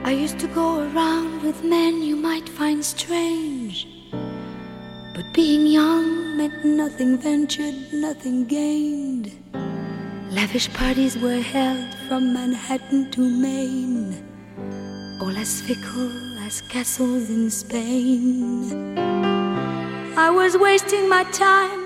I used to go around with men you might find strange, but being young meant nothing ventured, nothing gained. Lavish parties were held from Manhattan to Maine, all as fickle as castles in Spain. I was wasting my time